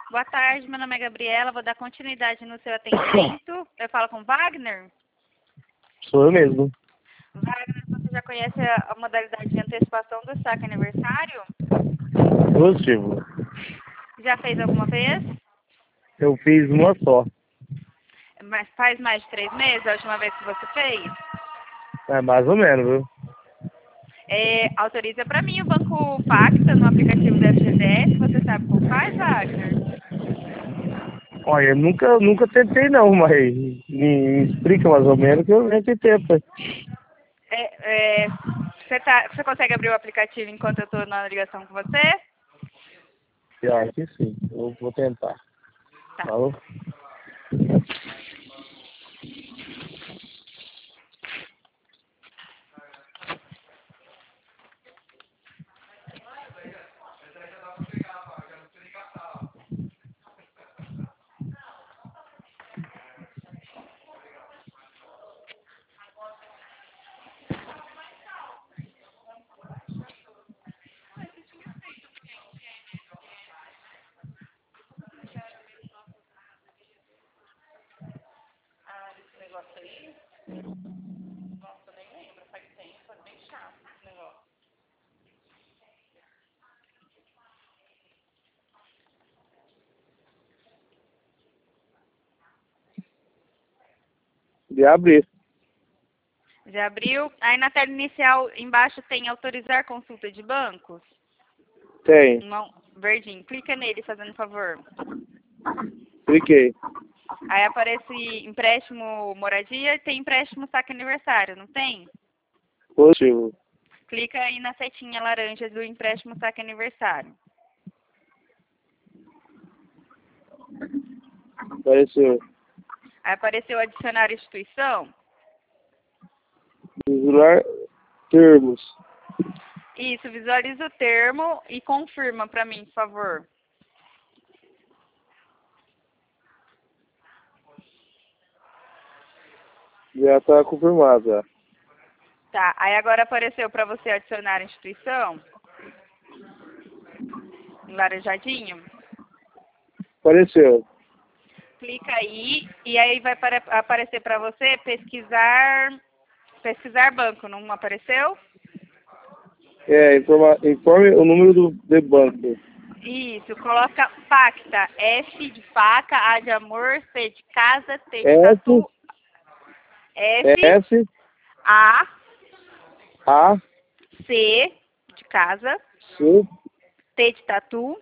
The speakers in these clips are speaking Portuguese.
Boa tarde, meu nome é Gabriela, vou dar continuidade no seu atendimento. Eu falo com Wagner. Sou eu mesmo. Wagner, você já conhece a modalidade de antecipação do saque aniversário? Positivo. Já fez alguma vez? Eu fiz uma só. Mas faz mais de 3 meses a última vez que você fez? É mais ou menos, viu? Autoriza para mim o Banco Pacta no aplicativo da FGTS. Você sabe como faz, Wagner? Olha, eu nunca tentei não, mas me explica mais ou menos que a gente tenta. Você consegue abrir o aplicativo enquanto eu estou na ligação com você? Eu acho que sim. Eu vou tentar. Tá. Falou? Esse negócio aí, nossa, nem lembro, faz tempo, é bem chato esse negócio. De abrir. Já abriu? Aí na tela inicial, embaixo tem autorizar consulta de bancos? Tem. Não, verdinho. Clica nele, fazendo favor. Cliquei. Aí aparece empréstimo moradia e tem empréstimo saque aniversário, não tem? Positivo. Clica aí na setinha laranja do empréstimo saque aniversário. Apareceu. Aí apareceu adicionar instituição. Visualizar termos. Isso, visualiza o termo e confirma para mim, por favor. Já está confirmado, já. Tá, aí agora apareceu para você adicionar instituição. Em laranjadinho. Apareceu. Clica aí e aí vai aparecer para você pesquisar banco, não apareceu? Informe o número do banco. Isso, coloca Pacta, F de faca, A de amor, C de casa, T de S, tatu, F, S, A, A, C de casa, C, T de tatu,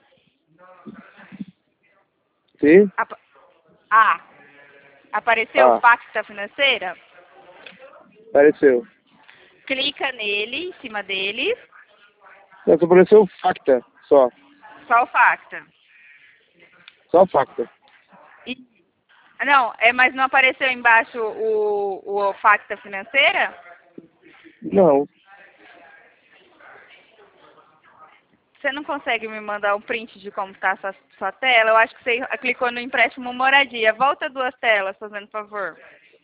T, A. Apareceu A. Pacta Financeira? Apareceu. Clica nele, em cima dele, Não, só apareceu facta, só. só o Pacta. Só facta. Não, mas não apareceu embaixo o Pacta Financeira? Não. Você não consegue me mandar um print de como está a sua tela? Eu acho que você clicou no empréstimo moradia. Volta 2 telas, fazendo favor.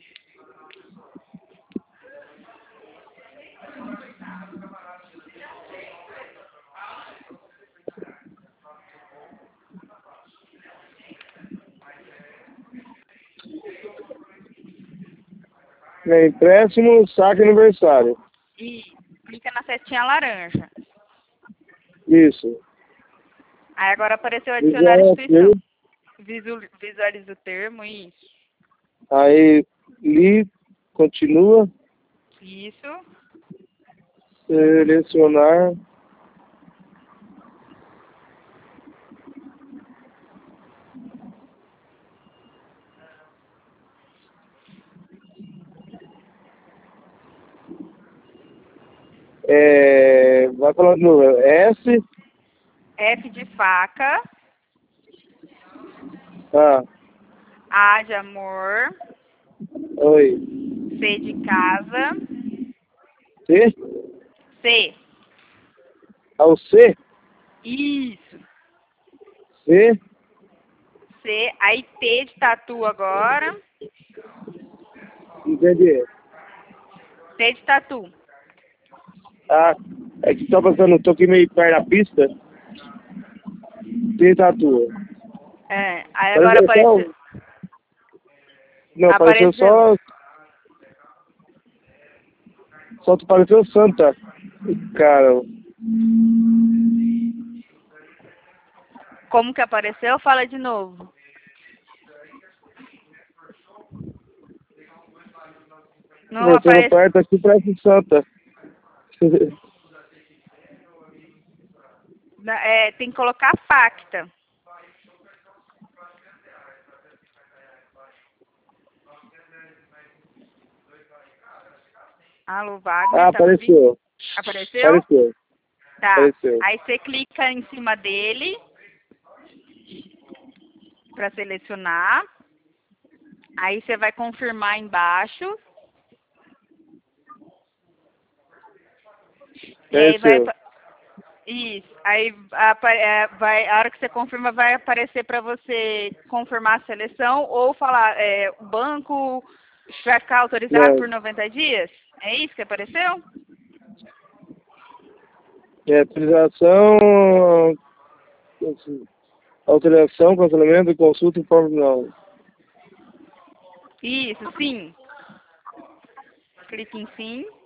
Empréstimo, saque aniversário. E clica na setinha laranja. Isso. Aí agora apareceu adicionar instituição. Visualiza o termo, isso. Aí, li, continua, Isso. selecionar. Vai falar de novo. S, F de faca, A, A de amor, oi, C de casa, T, C. ao C, Isso. C, C. Aí T de tatu agora. entendi. T de tatu. Ah, é que tô passando, tô aqui meio perto da pista. T, tatua. É, aí agora apareceu... Não, apareceu só... Só tu apareceu Santa. Cara... Como que apareceu? Fala de novo. Não Você no aparece... perto aqui parece Santa. É, tem que colocar Pacta. Alô, Wagner, tá me ouvindo? Apareceu. Apareceu? Apareceu. Tá. Apareceu. Aí você clica em cima dele para selecionar. Aí você vai confirmar embaixo. E aí vai... Apareceu. Isso. Aí vai, a hora que você confirma vai aparecer para você confirmar a seleção ou falar o banco vai ficar autorizado Não. por 90 dias? É isso que apareceu? Autorização... Autorização, cancelamento, consulta e forma não. Isso, sim. Clique em sim.